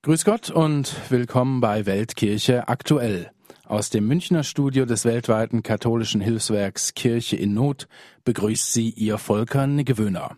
Grüß Gott und willkommen bei Weltkirche aktuell. Aus dem Münchner Studio des weltweiten katholischen Hilfswerks Kirche in Not begrüßt Sie Ihr Volker Niggewöhner.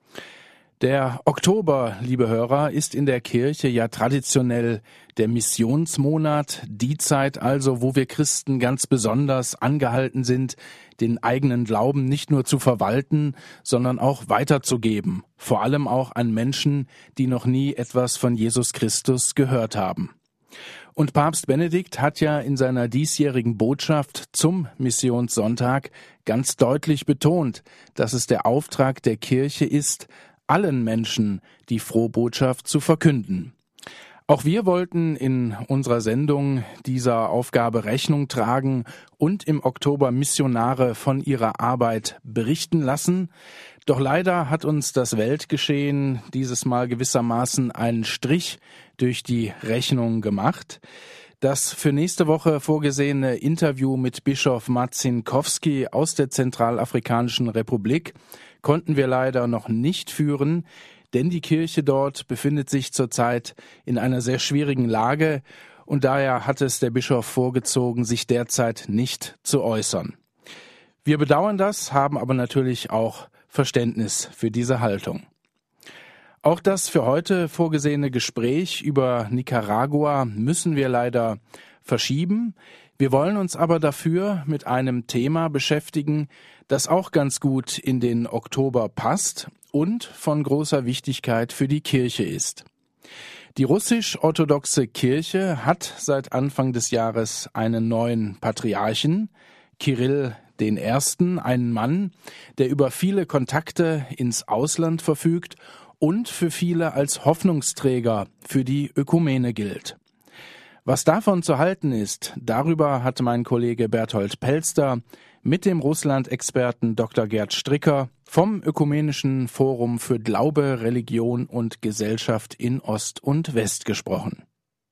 Der Oktober, liebe Hörer, ist in der Kirche ja traditionell der Missionsmonat, die Zeit also, wo wir Christen ganz besonders angehalten sind, den eigenen Glauben nicht nur zu verwalten, sondern auch weiterzugeben, vor allem auch an Menschen, die noch nie etwas von Jesus Christus gehört haben. Und Papst Benedikt hat ja in seiner diesjährigen Botschaft zum Missionssonntag ganz deutlich betont, dass es der Auftrag der Kirche ist, allen Menschen die Frohbotschaft zu verkünden. Auch wir wollten in unserer Sendung dieser Aufgabe Rechnung tragen und im Oktober Missionare von ihrer Arbeit berichten lassen. Doch leider hat uns das Weltgeschehen dieses Mal gewissermaßen einen Strich durch die Rechnung gemacht. Das für nächste Woche vorgesehene Interview mit Bischof Marcinkowski aus der Zentralafrikanischen Republik konnten wir leider noch nicht führen, denn die Kirche dort befindet sich zurzeit in einer sehr schwierigen Lage und daher hat es der Bischof vorgezogen, sich derzeit nicht zu äußern. Wir bedauern das, haben aber natürlich auch Verständnis für diese Haltung. Auch das für heute vorgesehene Gespräch über Nicaragua müssen wir leider verschieben. Wir wollen uns aber dafür mit einem Thema beschäftigen, das auch ganz gut in den Oktober passt und von großer Wichtigkeit für die Kirche ist. Die russisch-orthodoxe Kirche hat seit Anfang des Jahres einen neuen Patriarchen, Kyrill I., einen Mann, der über viele Kontakte ins Ausland verfügt und für viele als Hoffnungsträger für die Ökumene gilt. Was davon zu halten ist, darüber hat mein Kollege Berthold Pelster mit dem Russland-Experten Dr. Gerd Stricker vom Ökumenischen Forum für Glaube, Religion und Gesellschaft in Ost und West gesprochen.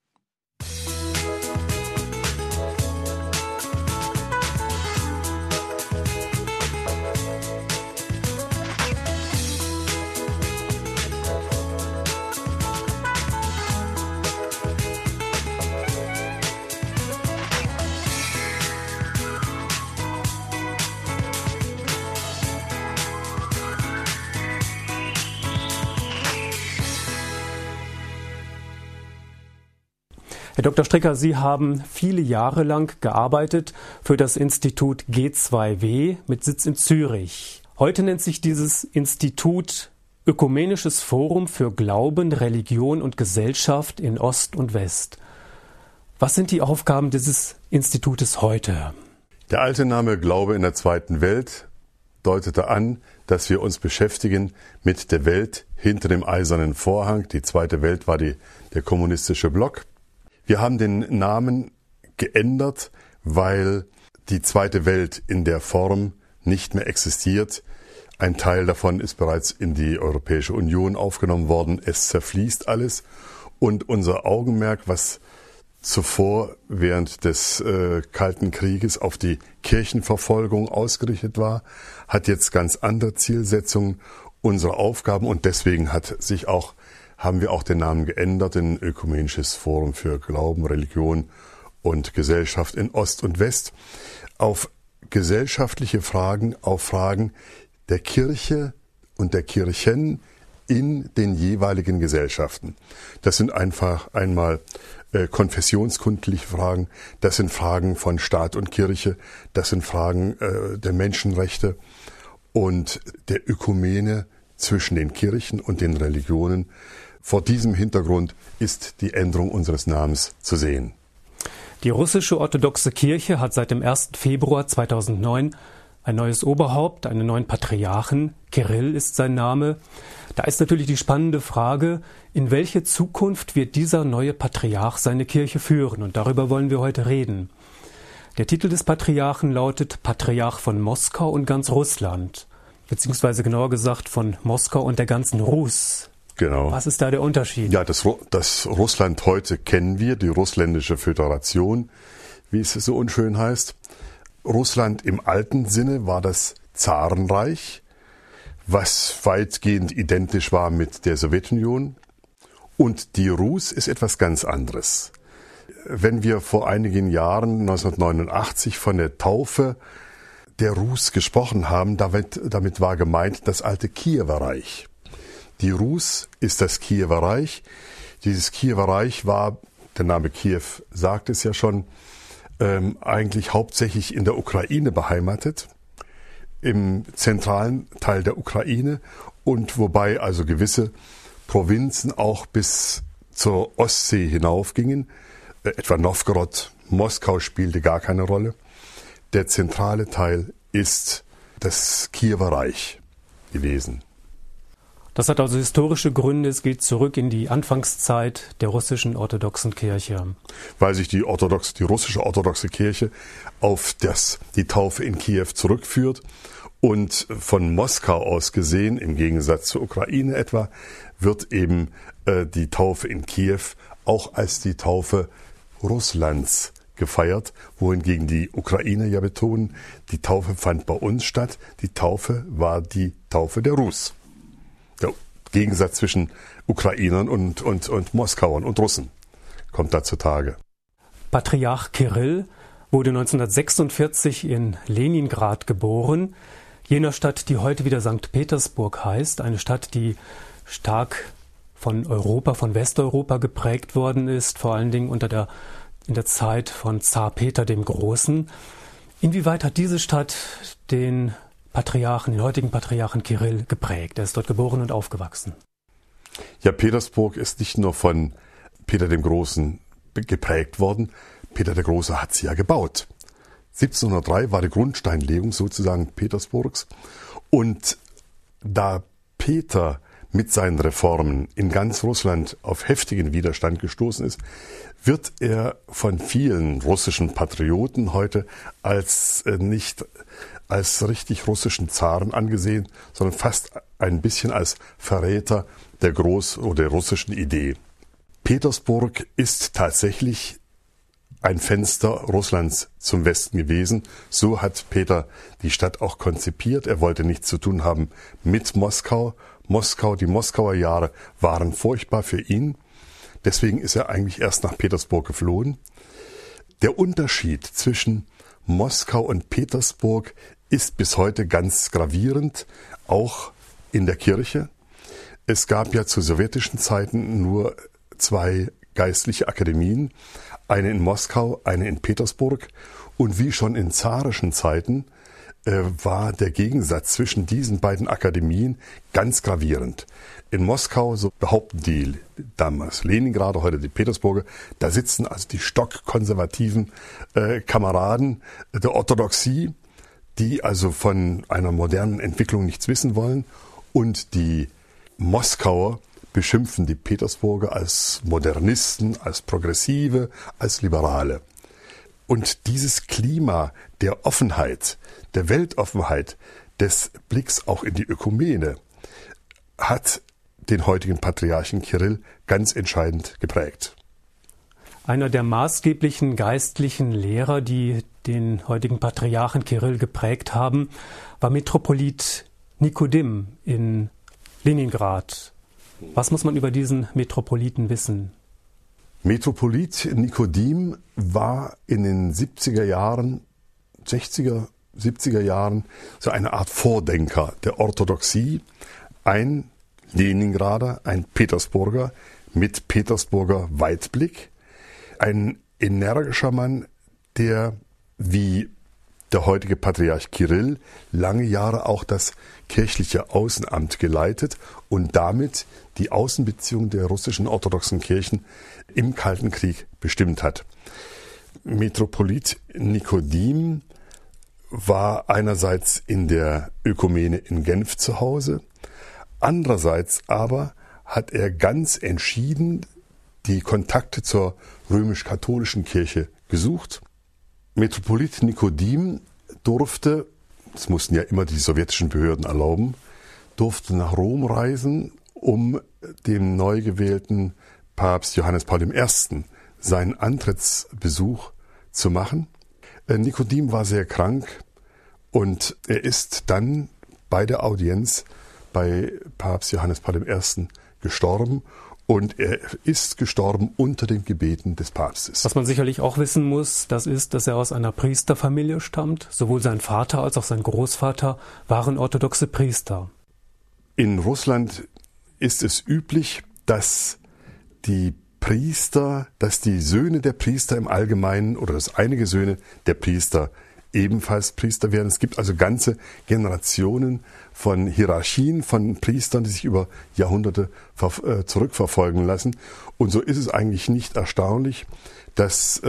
Herr Dr. Stricker, Sie haben viele Jahre lang gearbeitet für das Institut G2W mit Sitz in Zürich. Heute nennt sich dieses Institut Ökumenisches Forum für Glauben, Religion und Gesellschaft in Ost und West. Was sind die Aufgaben dieses Institutes heute? Der alte Name Glaube in der zweiten Welt deutete an, dass wir uns beschäftigen mit der Welt hinter dem eisernen Vorhang. Die zweite Welt war der kommunistische Block. Wir haben den Namen geändert, weil die zweite Welt in der Form nicht mehr existiert. Ein Teil davon ist bereits in die Europäische Union aufgenommen worden. Es zerfließt alles. Und unser Augenmerk, was zuvor während des Kalten Krieges auf die Kirchenverfolgung ausgerichtet war, hat jetzt ganz andere Zielsetzungen, unsere Aufgaben. Und deswegen haben wir auch den Namen geändert in Ökumenisches Forum für Glauben, Religion und Gesellschaft in Ost und West, auf gesellschaftliche Fragen, auf Fragen der Kirche und der Kirchen in den jeweiligen Gesellschaften. Das sind einfach einmal konfessionskundliche Fragen, das sind Fragen von Staat und Kirche, das sind Fragen der Menschenrechte und der Ökumene zwischen den Kirchen und den Religionen. Vor diesem Hintergrund ist die Änderung unseres Namens zu sehen. Die russische orthodoxe Kirche hat seit dem 1. Februar 2009 ein neues Oberhaupt, einen neuen Patriarchen. Kyrill ist sein Name. Da ist natürlich die spannende Frage, in welche Zukunft wird dieser neue Patriarch seine Kirche führen? Und darüber wollen wir heute reden. Der Titel des Patriarchen lautet Patriarch von Moskau und ganz Russland, beziehungsweise genauer gesagt von Moskau und der ganzen Rus. Genau. Was ist da der Unterschied? Ja, das Russland heute kennen wir, die Russländische Föderation, wie es so unschön heißt. Russland im alten Sinne war das Zarenreich, was weitgehend identisch war mit der Sowjetunion. Und die Rus ist etwas ganz anderes. Wenn wir vor einigen Jahren, 1989, von der Taufe der Rus gesprochen haben, damit war gemeint das alte Kiewer Reich. Die Rus ist das Kiewer Reich. Dieses Kiewer Reich war, der Name Kiew sagt es ja schon, eigentlich hauptsächlich in der Ukraine beheimatet, im zentralen Teil der Ukraine, und wobei also gewisse Provinzen auch bis zur Ostsee hinaufgingen, etwa Nowgorod, Moskau spielte gar keine Rolle. Der zentrale Teil ist das Kiewer Reich gewesen. Das hat also historische Gründe. Es geht zurück in die Anfangszeit der russischen orthodoxen Kirche. Weil sich die russische orthodoxe Kirche auf die Taufe in Kiew zurückführt und von Moskau aus gesehen, im Gegensatz zur Ukraine etwa, wird eben die Taufe in Kiew auch als die Taufe Russlands gefeiert, wohingegen die Ukrainer ja betonen, die Taufe fand bei uns statt, die Taufe war die Taufe der Rus. Der Gegensatz zwischen Ukrainern und Moskauern und Russen kommt da zutage. Patriarch Kirill wurde 1946 in Leningrad geboren, jener Stadt, die heute wieder St. Petersburg heißt, eine Stadt, die stark von Europa, von Westeuropa geprägt worden ist, vor allen Dingen in der Zeit von Zar Peter dem Großen. Inwieweit hat diese Stadt den heutigen Patriarchen Kirill geprägt? Er ist dort geboren und aufgewachsen. Ja, Petersburg ist nicht nur von Peter dem Großen geprägt worden. Peter der Große hat sie ja gebaut. 1703 war die Grundsteinlegung sozusagen Petersburgs. Und da Peter mit seinen Reformen in ganz Russland auf heftigen Widerstand gestoßen ist, wird er von vielen russischen Patrioten heute nicht als richtig russischen Zaren angesehen, sondern fast ein bisschen als Verräter der russischen Idee. Petersburg ist tatsächlich ein Fenster Russlands zum Westen gewesen. So hat Peter die Stadt auch konzipiert. Er wollte nichts zu tun haben mit Moskau. Die Moskauer Jahre waren furchtbar für ihn. Deswegen ist er eigentlich erst nach Petersburg geflohen. Der Unterschied zwischen Moskau und Petersburg ist bis heute ganz gravierend, auch in der Kirche. Es gab ja zu sowjetischen Zeiten nur 2 geistliche Akademien, eine in Moskau, eine in Petersburg. Und wie schon in zarischen Zeiten war der Gegensatz zwischen diesen beiden Akademien ganz gravierend. In Moskau, so behaupten die damals Leningrader, heute die Petersburger, da sitzen also die stockkonservativen Kameraden der Orthodoxie, die also von einer modernen Entwicklung nichts wissen wollen, und die Moskauer beschimpfen die Petersburger als Modernisten, als Progressive, als Liberale. Und dieses Klima der Offenheit, der Weltoffenheit, des Blicks auch in die Ökumene, hat den heutigen Patriarchen Kirill ganz entscheidend geprägt. Einer der maßgeblichen geistlichen Lehrer, die den heutigen Patriarchen Kirill geprägt haben, war Metropolit Nikodim in Leningrad. Was muss man über diesen Metropoliten wissen? Metropolit Nikodim war in den 60er Jahren so eine Art Vordenker der Orthodoxie, ein Leningrader, ein Petersburger mit Petersburger Weitblick, ein energischer Mann, der wie der heutige Patriarch Kirill lange Jahre auch das kirchliche Außenamt geleitet und damit die Außenbeziehungen der russischen orthodoxen Kirchen im Kalten Krieg bestimmt hat. Metropolit Nikodim war einerseits in der Ökumene in Genf zu Hause, andererseits aber hat er ganz entschieden die Kontakte zur römisch-katholischen Kirche gesucht. Metropolit Nikodim durfte, das mussten ja immer die sowjetischen Behörden erlauben, durfte nach Rom reisen, um dem neu gewählten Papst Johannes Paul I. seinen Antrittsbesuch zu machen. Nikodim war sehr krank und er ist dann bei der Audienz bei Papst Johannes Paul I. gestorben und er ist gestorben unter den Gebeten des Papstes. Was man sicherlich auch wissen muss, das ist, dass er aus einer Priesterfamilie stammt. Sowohl sein Vater als auch sein Großvater waren orthodoxe Priester. In Russland ist es üblich, dass die Söhne der Priester im Allgemeinen oder dass einige Söhne der Priester ebenfalls Priester werden. Es gibt also ganze Generationen von Hierarchien von Priestern, die sich über Jahrhunderte zurückverfolgen lassen. Und so ist es eigentlich nicht erstaunlich, dass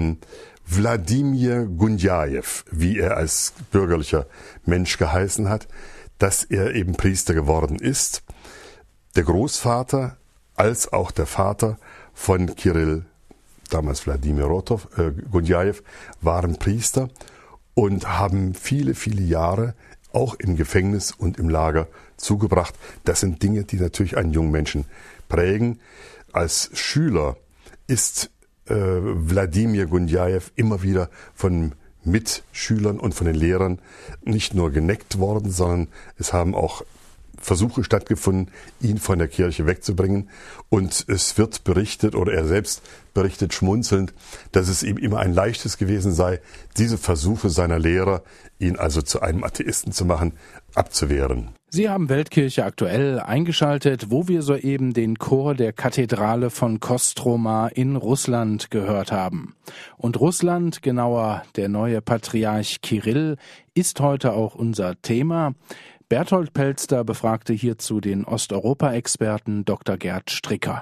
Wladimir Gundjajew, wie er als bürgerlicher Mensch geheißen hat, dass er eben Priester geworden ist. Der Großvater als auch der Vater von Kirill, damals Wladimir Gundjajew, waren Priester und haben viele, viele Jahre auch im Gefängnis und im Lager zugebracht. Das sind Dinge, die natürlich einen jungen Menschen prägen. Als Schüler ist Wladimir Gundjajew immer wieder von Mitschülern und von den Lehrern nicht nur geneckt worden, sondern es haben auch Versuche stattgefunden, ihn von der Kirche wegzubringen. Und es wird berichtet, oder er selbst berichtet schmunzelnd, dass es ihm immer ein leichtes gewesen sei, diese Versuche seiner Lehrer, ihn also zu einem Atheisten zu machen, abzuwehren. Sie haben Weltkirche aktuell eingeschaltet, wo wir soeben den Chor der Kathedrale von Kostroma in Russland gehört haben. Und Russland, genauer der neue Patriarch Kirill, ist heute auch unser Thema. Berthold Pelster befragte hierzu den Osteuropa-Experten Dr. Gerd Stricker.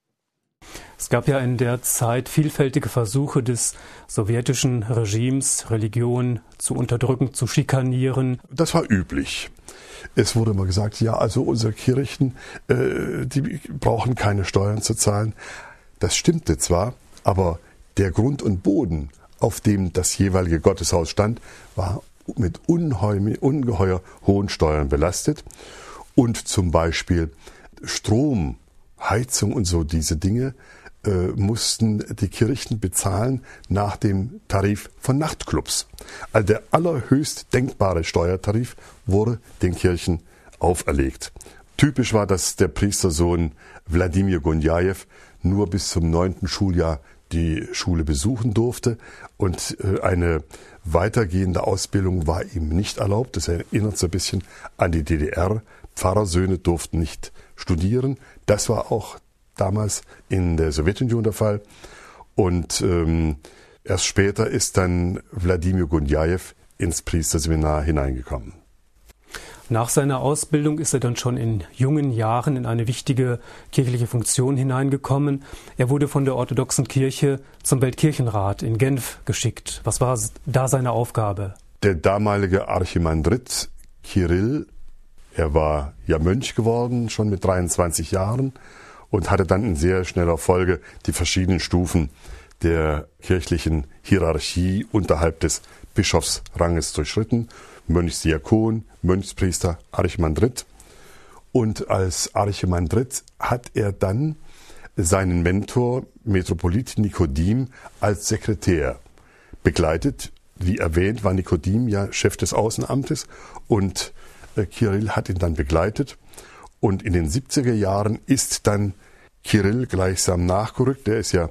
Es gab ja in der Zeit vielfältige Versuche des sowjetischen Regimes, Religion zu unterdrücken, zu schikanieren. Das war üblich. Es wurde immer gesagt, ja, also unsere Kirchen, die brauchen keine Steuern zu zahlen. Das stimmte zwar, aber der Grund und Boden, auf dem das jeweilige Gotteshaus stand, war mit ungeheuer hohen Steuern belastet. Und zum Beispiel Strom, Heizung und so diese Dinge mussten die Kirchen bezahlen nach dem Tarif von Nachtclubs. Also der allerhöchst denkbare Steuertarif wurde den Kirchen auferlegt. Typisch war, dass der Priestersohn Wladimir Gundjajew nur bis zum 9. Schuljahr die Schule besuchen durfte und eine weitergehende Ausbildung war ihm nicht erlaubt. Das erinnert so ein bisschen an die DDR. Pfarrersöhne durften nicht studieren. Das war auch damals in der Sowjetunion der Fall. Und erst später ist dann Wladimir Gundjajew ins Priesterseminar hineingekommen. Nach seiner Ausbildung ist er dann schon in jungen Jahren in eine wichtige kirchliche Funktion hineingekommen. Er wurde von der orthodoxen Kirche zum Weltkirchenrat in Genf geschickt. Was war da seine Aufgabe? Der damalige Archimandrit Kirill, er war ja Mönch geworden, schon mit 23 Jahren und hatte dann in sehr schneller Folge die verschiedenen Stufen der kirchlichen Hierarchie unterhalb des Bischofsranges durchschritten. Mönchsdiakon, Mönchspriester, Archimandrit. Und als Archimandrit hat er dann seinen Mentor, Metropolit Nikodim, als Sekretär begleitet. Wie erwähnt, war Nikodim ja Chef des Außenamtes und Kirill hat ihn dann begleitet. Und in den 70er Jahren ist dann Kirill gleichsam nachgerückt. Der ist ja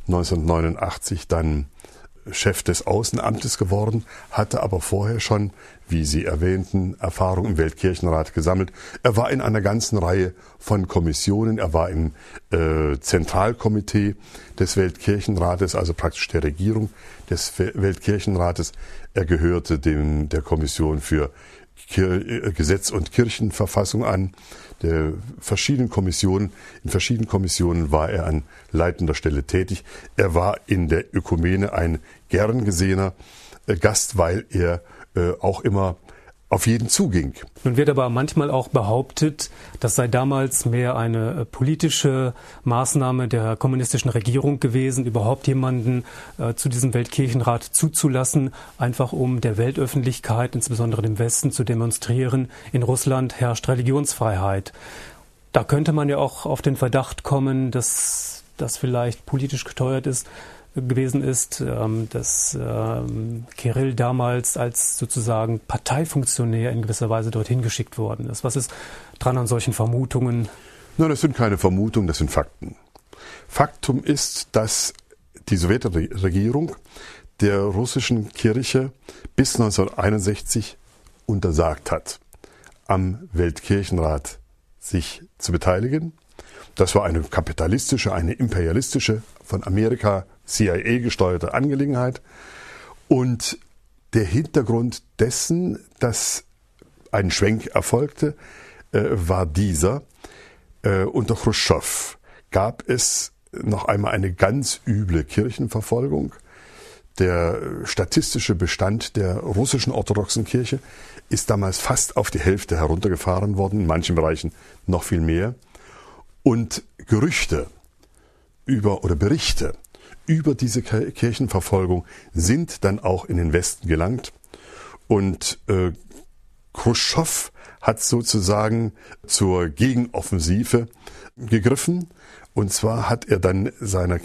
1989 dann Chef des Außenamtes geworden, hatte aber vorher schon, wie Sie erwähnten, Erfahrung im Weltkirchenrat gesammelt. Er war in einer ganzen Reihe von Kommissionen. Er war im Zentralkomitee des Weltkirchenrates, also praktisch der Regierung des Weltkirchenrates. Er gehörte der Kommission für Gesetz und Kirchenverfassung an. In verschiedenen Kommissionen war er an leitender Stelle tätig. Er war in der Ökumene ein gern gesehener Gast, weil er auch immer auf jeden zuging. Nun wird aber manchmal auch behauptet, das sei damals mehr eine politische Maßnahme der kommunistischen Regierung gewesen, überhaupt jemanden zu diesem Weltkirchenrat zuzulassen, einfach um der Weltöffentlichkeit, insbesondere dem Westen, zu demonstrieren, in Russland herrscht Religionsfreiheit. Da könnte man ja auch auf den Verdacht kommen, dass das vielleicht politisch gesteuert gewesen ist, dass Kirill damals als sozusagen Parteifunktionär in gewisser Weise dorthin geschickt worden ist. Was ist dran an solchen Vermutungen? Nein, das sind keine Vermutungen, das sind Fakten. Faktum ist, dass die Sowjetregierung der russischen Kirche bis 1961 untersagt hat, am Weltkirchenrat sich zu beteiligen. Das war eine kapitalistische, eine imperialistische, von Amerika CIA gesteuerte Angelegenheit. Und der Hintergrund dessen, dass ein Schwenk erfolgte, war dieser. Unter Chruschtschow gab es noch einmal eine ganz üble Kirchenverfolgung. Der statistische Bestand der russischen orthodoxen Kirche ist damals fast auf die Hälfte heruntergefahren worden, in manchen Bereichen noch viel mehr. Und Gerüchte Berichte über diese Kirchenverfolgung sind dann auch in den Westen gelangt. Und Chruschtschow hat sozusagen zur Gegenoffensive gegriffen. Und zwar hat er dann seiner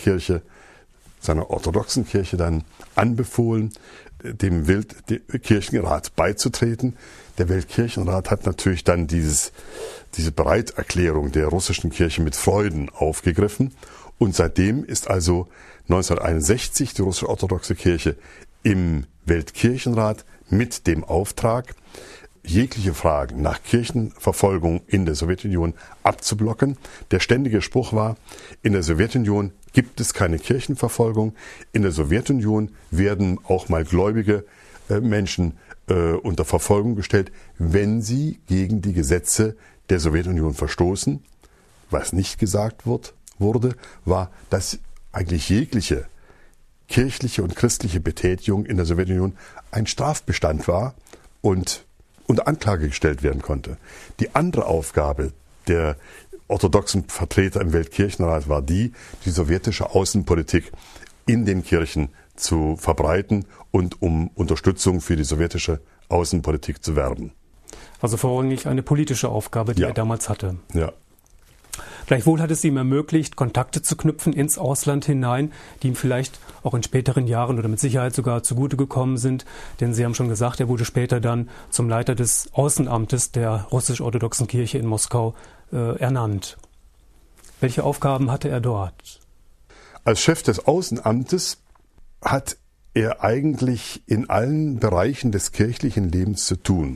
orthodoxen Kirche dann anbefohlen, dem Weltkirchenrat beizutreten. Der Weltkirchenrat hat natürlich dann diese Bereiterklärung der russischen Kirche mit Freuden aufgegriffen. Und seitdem ist also 1961 die russische orthodoxe Kirche im Weltkirchenrat mit dem Auftrag, jegliche Fragen nach Kirchenverfolgung in der Sowjetunion abzublocken. Der ständige Spruch war, in der Sowjetunion gibt es keine Kirchenverfolgung. In der Sowjetunion werden auch mal gläubige Menschen unter Verfolgung gestellt, wenn sie gegen die Gesetze der Sowjetunion verstoßen. Was nicht gesagt wurde, war, dass eigentlich jegliche kirchliche und christliche Betätigung in der Sowjetunion ein Strafbestand war und unter Anklage gestellt werden konnte. Die andere Aufgabe der orthodoxen Vertreter im Weltkirchenrat war die sowjetische Außenpolitik in den Kirchen zu verbreiten und um Unterstützung für die sowjetische Außenpolitik zu werben. Also vorrangig eine politische Aufgabe, die er damals hatte. Ja. Gleichwohl hat es ihm ermöglicht, Kontakte zu knüpfen ins Ausland hinein, die ihm vielleicht auch in späteren Jahren oder mit Sicherheit sogar zugute gekommen sind. Denn Sie haben schon gesagt, er wurde später dann zum Leiter des Außenamtes der russisch-orthodoxen Kirche in Moskau ernannt. Welche Aufgaben hatte er dort? Als Chef des Außenamtes hat er eigentlich in allen Bereichen des kirchlichen Lebens zu tun.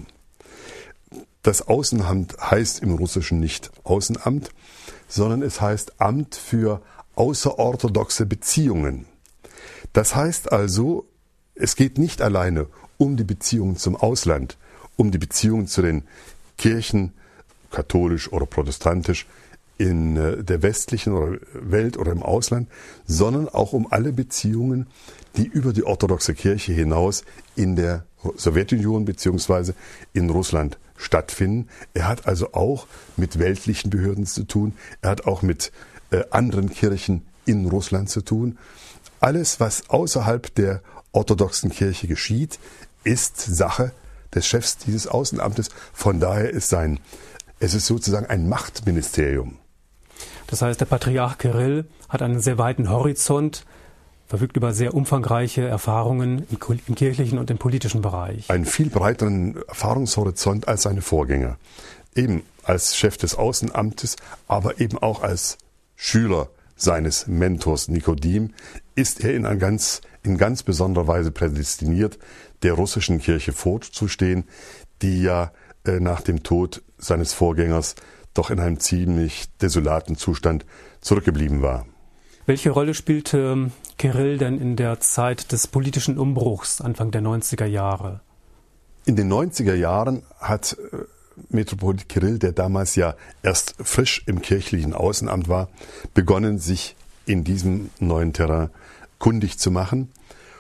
Das Außenamt heißt im Russischen nicht Außenamt, sondern es heißt Amt für außerorthodoxe Beziehungen. Das heißt also, es geht nicht alleine um die Beziehungen zum Ausland, um die Beziehungen zu den Kirchen, katholisch oder protestantisch, in der westlichen Welt oder im Ausland, sondern auch um alle Beziehungen, die über die orthodoxe Kirche hinaus in der Sowjetunion bzw. in Russland stattfinden. Er hat also auch mit weltlichen Behörden zu tun. Er hat auch mit anderen Kirchen in Russland zu tun. Alles, was außerhalb der orthodoxen Kirche geschieht, ist Sache des Chefs dieses Außenamtes. Von daher ist es ist sozusagen ein Machtministerium. Das heißt, der Patriarch Kirill hat einen sehr weiten Horizont, verfügt über sehr umfangreiche Erfahrungen im kirchlichen und im politischen Bereich. Einen viel breiteren Erfahrungshorizont als seine Vorgänger. Eben als Chef des Außenamtes, aber eben auch als Schüler seines Mentors Nikodim ist er in ganz besonderer Weise prädestiniert, der russischen Kirche vorzustehen, die ja nach dem Tod seines Vorgängers doch in einem ziemlich desolaten Zustand zurückgeblieben war. Welche Rolle spielte Kirill denn in der Zeit des politischen Umbruchs Anfang der 90er Jahre? In den 90er Jahren hat Metropolit Kirill, der damals ja erst frisch im kirchlichen Außenamt war, begonnen, sich in diesem neuen Terrain kundig zu machen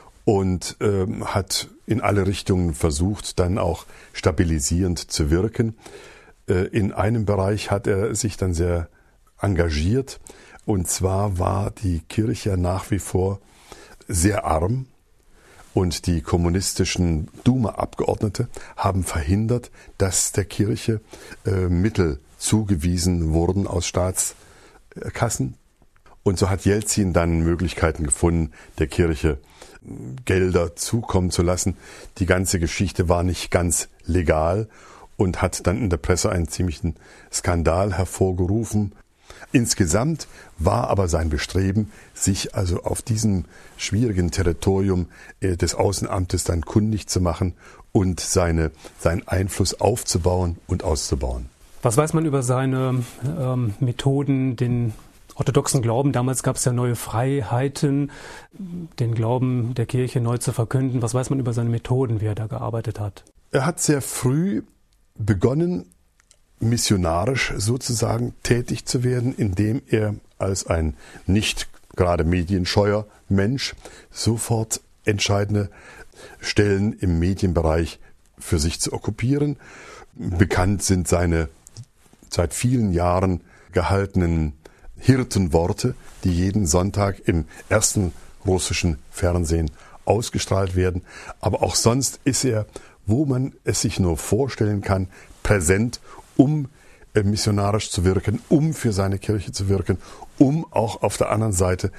und hat in alle Richtungen versucht, dann auch stabilisierend zu wirken. In einem Bereich hat er sich dann sehr engagiert, und zwar war die Kirche nach wie vor sehr arm und die kommunistischen Duma-Abgeordnete haben verhindert, dass der Kirche Mittel zugewiesen wurden aus Staatskassen. Und so hat Jelzin dann Möglichkeiten gefunden, der Kirche Gelder zukommen zu lassen. Die ganze Geschichte war nicht ganz legal und hat dann in der Presse einen ziemlichen Skandal hervorgerufen. Insgesamt war aber sein Bestreben, sich also auf diesem schwierigen Territorium des Außenamtes dann kundig zu machen und seinen Einfluss aufzubauen und auszubauen. Was weiß man über seine Methoden, den orthodoxen Glauben? Damals gab es ja neue Freiheiten, den Glauben der Kirche neu zu verkünden. Was weiß man über seine Methoden, wie er da gearbeitet hat? Er hat sehr früh begonnen, missionarisch sozusagen tätig zu werden, indem er als ein nicht gerade medienscheuer Mensch sofort entscheidende Stellen im Medienbereich für sich zu okkupieren. Bekannt sind seine seit vielen Jahren gehaltenen Hirtenworte, die jeden Sonntag im ersten russischen Fernsehen ausgestrahlt werden. Aber auch sonst ist er, wo man es sich nur vorstellen kann, präsent, um missionarisch zu wirken, um für seine Kirche zu wirken, um auch auf der anderen Seite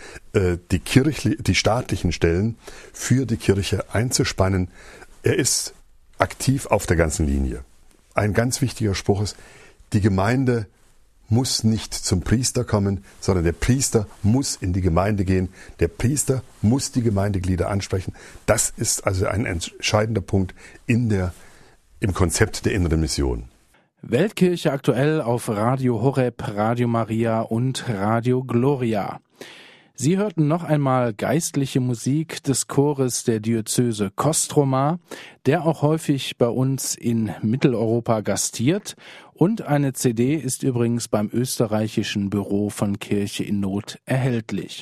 die staatlichen Stellen für die Kirche einzuspannen. Er ist aktiv auf der ganzen Linie. Ein ganz wichtiger Spruch ist, die Gemeinde muss nicht zum Priester kommen, sondern der Priester muss in die Gemeinde gehen. Der Priester muss die Gemeindeglieder ansprechen. Das ist also ein entscheidender Punkt im Konzept der inneren Mission. Weltkirche aktuell auf Radio Horeb, Radio Maria und Radio Gloria. Sie hörten noch einmal geistliche Musik des Chores der Diözese Kostroma, der auch häufig bei uns in Mitteleuropa gastiert, und eine CD ist übrigens beim österreichischen Büro von Kirche in Not erhältlich.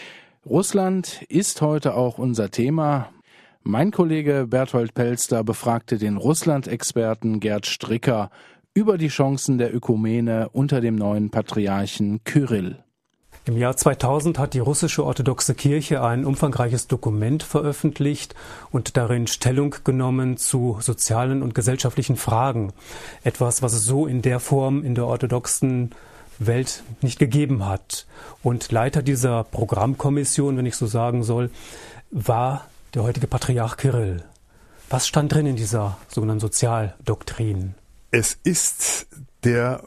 Russland ist heute auch unser Thema. Mein Kollege Berthold Pelster befragte den Russland-Experten Gerd Stricker über die Chancen der Ökumene unter dem neuen Patriarchen Kyrill. Im Jahr 2000 hat die russische orthodoxe Kirche ein umfangreiches Dokument veröffentlicht und darin Stellung genommen zu sozialen und gesellschaftlichen Fragen. Etwas, was es so in der Form in der orthodoxen Welt nicht gegeben hat. Und Leiter dieser Programmkommission, wenn ich so sagen soll, war der heutige Patriarch Kyrill. Was stand drin in dieser sogenannten Sozialdoktrin? Es ist der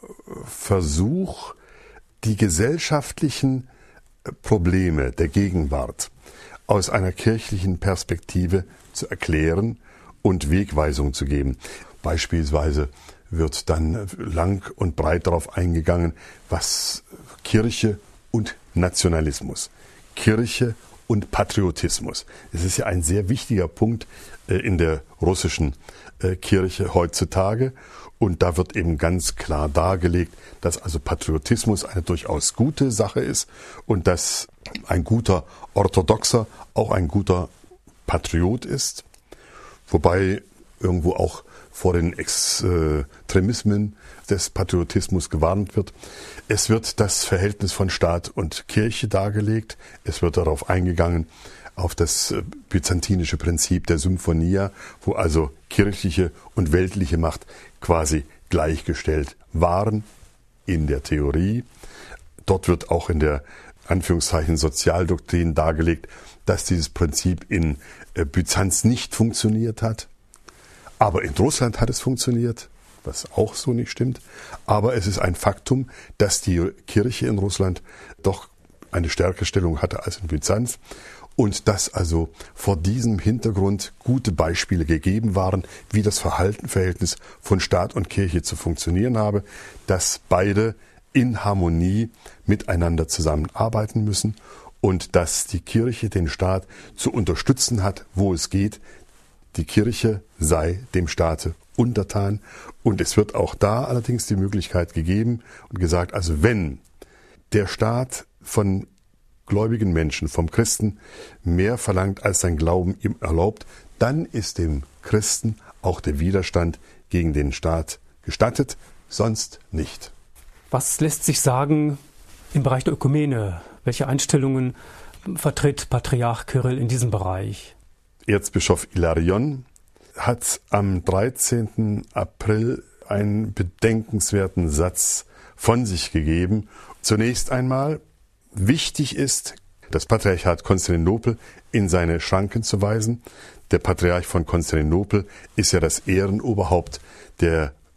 Versuch, die gesellschaftlichen Probleme der Gegenwart aus einer kirchlichen Perspektive zu erklären und Wegweisung zu geben. Beispielsweise wird dann lang und breit darauf eingegangen, was Kirche und Nationalismus, Kirche und Patriotismus. Es ist ja ein sehr wichtiger Punkt in der russischen Kirche heutzutage. Und da wird eben ganz klar dargelegt, dass also Patriotismus eine durchaus gute Sache ist und dass ein guter Orthodoxer auch ein guter Patriot ist. Wobei irgendwo auch vor den Extremismen des Patriotismus gewarnt wird. Es wird das Verhältnis von Staat und Kirche dargelegt. Es wird darauf eingegangen, auf das byzantinische Prinzip der Symphonia, wo also kirchliche und weltliche Macht quasi gleichgestellt waren in der Theorie. Dort wird auch in der Anführungszeichen Sozialdoktrin dargelegt, dass dieses Prinzip in Byzanz nicht funktioniert hat. Aber in Russland hat es funktioniert, was auch so nicht stimmt. Aber es ist ein Faktum, dass die Kirche in Russland doch eine stärkere Stellung hatte als in Byzanz. Und dass also vor diesem Hintergrund gute Beispiele gegeben waren, wie das Verhältnis von Staat und Kirche zu funktionieren habe, dass beide in Harmonie miteinander zusammenarbeiten müssen und dass die Kirche den Staat zu unterstützen hat, wo es geht. Die Kirche sei dem Staate untertan. Und es wird auch da allerdings die Möglichkeit gegeben und gesagt, also wenn der Staat von gläubigen Menschen, vom Christen, mehr verlangt, als sein Glauben ihm erlaubt, dann ist dem Christen auch der Widerstand gegen den Staat gestattet, sonst nicht. Was lässt sich sagen im Bereich der Ökumene? Welche Einstellungen vertritt Patriarch Kyrill in diesem Bereich? Erzbischof Ilarion hat am 13. April einen bedenkenswerten Satz von sich gegeben. Zunächst einmal, wichtig ist, das Patriarchat Konstantinopel in seine Schranken zu weisen. Der Patriarch von Konstantinopel ist ja das Ehrenoberhaupt der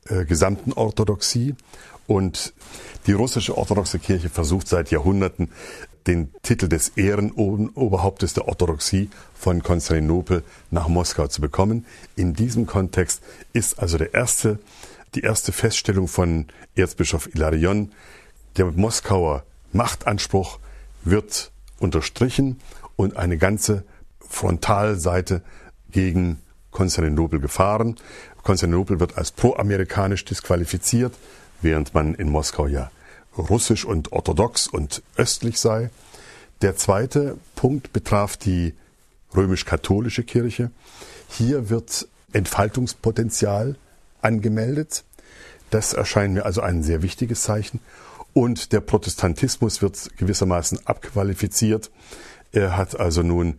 gesamten Orthodoxie. Und die russische orthodoxe Kirche versucht seit Jahrhunderten, den Titel des Ehrenoberhauptes der Orthodoxie von Konstantinopel nach Moskau zu bekommen. In diesem Kontext ist also die erste Feststellung von Erzbischof Ilarion, der Moskauer Machtanspruch wird unterstrichen und eine ganze Frontalseite gegen Konstantinopel gefahren. Konstantinopel wird als proamerikanisch disqualifiziert, während man in Moskau ja russisch und orthodox und östlich sei. Der zweite Punkt betraf die römisch-katholische Kirche. Hier wird Entfaltungspotenzial angemeldet. Das erscheint mir also ein sehr wichtiges Zeichen. Und der Protestantismus wird gewissermaßen abqualifiziert. Er hat also nun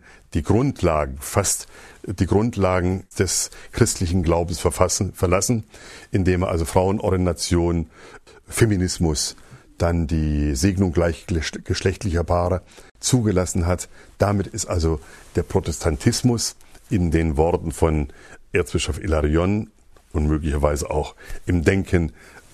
fast die Grundlagen des christlichen Glaubens verlassen, indem er also Frauenordination, Feminismus, dann die Segnung gleichgeschlechtlicher Paare zugelassen hat. Damit ist also der Protestantismus in den Worten von Erzbischof Ilarion und möglicherweise auch im Denken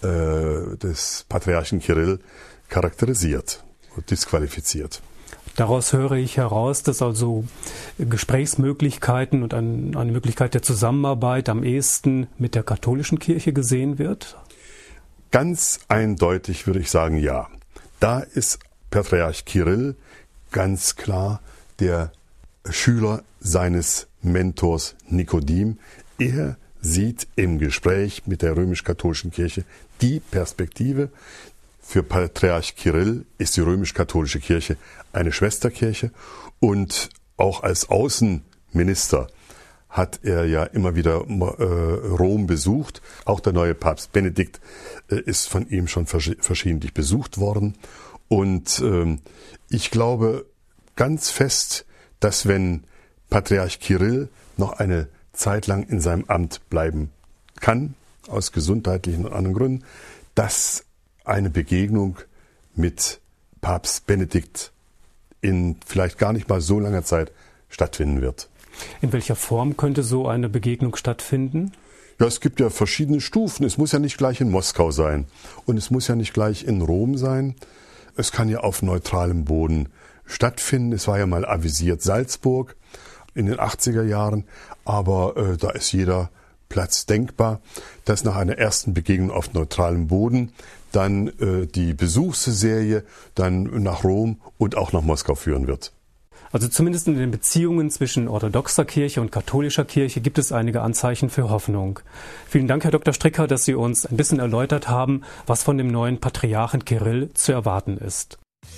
des Patriarchen Kirill charakterisiert und disqualifiziert. Daraus höre ich heraus, dass also Gesprächsmöglichkeiten und eine Möglichkeit der Zusammenarbeit am ehesten mit der katholischen Kirche gesehen wird? Ganz eindeutig würde ich sagen, ja. Da ist Patriarch Kirill ganz klar der Schüler seines Mentors Nikodim. Er sieht im Gespräch mit der römisch-katholischen Kirche die Perspektive. Für Patriarch Kirill ist die römisch-katholische Kirche eine Schwesterkirche und auch als Außenminister hat er ja immer wieder Rom besucht. Auch der neue Papst Benedikt ist von ihm schon verschiedentlich besucht worden. Und ich glaube ganz fest, dass wenn Patriarch Kirill noch eine Zeit lang in seinem Amt bleiben kann, aus gesundheitlichen und anderen Gründen, dass eine Begegnung mit Papst Benedikt in vielleicht gar nicht mal so langer Zeit stattfinden wird. In welcher Form könnte so eine Begegnung stattfinden? Ja, es gibt ja verschiedene Stufen. Es muss ja nicht gleich in Moskau sein und es muss ja nicht gleich in Rom sein. Es kann ja auf neutralem Boden stattfinden. Es war ja mal avisiert Salzburg in den 80er Jahren, aber da ist jeder Platz denkbar, dass nach einer ersten Begegnung auf neutralem Boden dann die Besuchsserie dann nach Rom und auch nach Moskau führen wird. Also zumindest in den Beziehungen zwischen orthodoxer Kirche und katholischer Kirche gibt es einige Anzeichen für Hoffnung. Vielen Dank, Herr Dr. Stricker, dass Sie uns ein bisschen erläutert haben, was von dem neuen Patriarchen Kirill zu erwarten ist.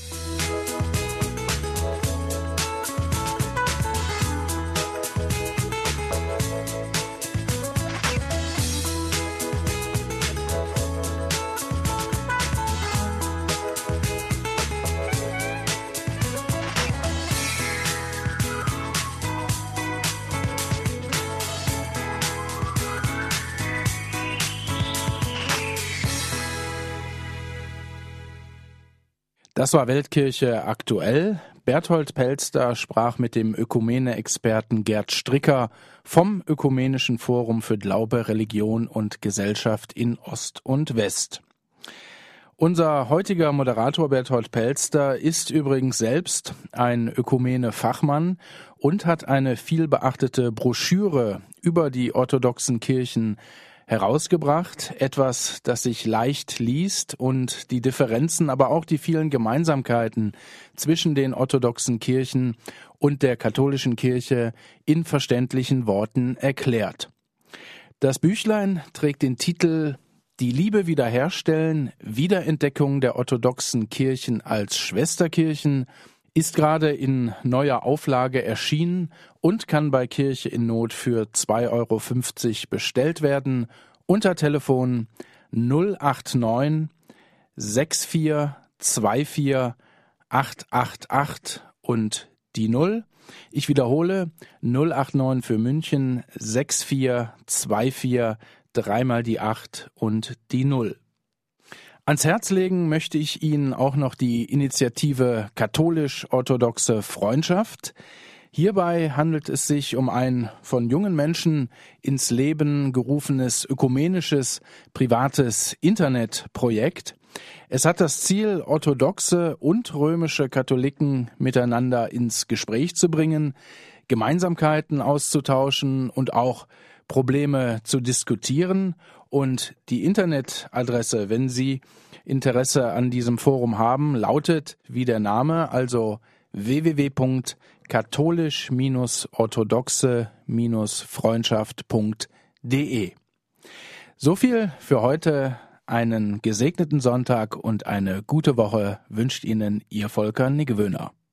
Das war Weltkirche aktuell. Berthold Pelster sprach mit dem Ökumene-Experten Gerd Stricker vom Ökumenischen Forum für Glaube, Religion und Gesellschaft in Ost und West. Unser heutiger Moderator Berthold Pelster ist übrigens selbst ein Ökumene-Fachmann und hat eine vielbeachtete Broschüre über die orthodoxen Kirchen herausgebracht, etwas, das sich leicht liest und die Differenzen, aber auch die vielen Gemeinsamkeiten zwischen den orthodoxen Kirchen und der katholischen Kirche in verständlichen Worten erklärt. Das Büchlein trägt den Titel Die Liebe wiederherstellen, Wiederentdeckung der orthodoxen Kirchen als Schwesterkirchen, ist gerade in neuer Auflage erschienen und kann bei Kirche in Not für 2,50 € bestellt werden unter Telefon 089 6424 888 und die 0. Ich wiederhole 089 für München 6424 dreimal die 8 und die 0. Ans Herz legen möchte ich Ihnen auch noch die Initiative Katholisch-Orthodoxe Freundschaft. Hierbei handelt es sich um ein von jungen Menschen ins Leben gerufenes ökumenisches, privates Internetprojekt. Es hat das Ziel, orthodoxe und römische Katholiken miteinander ins Gespräch zu bringen, Gemeinsamkeiten auszutauschen und auch Probleme zu diskutieren. Und die Internetadresse, wenn Sie Interesse an diesem Forum haben, lautet wie der Name, also www.katholisch-orthodoxe-freundschaft.de. So viel für heute. Einen gesegneten Sonntag und eine gute Woche wünscht Ihnen Ihr Volker Niggewöhner.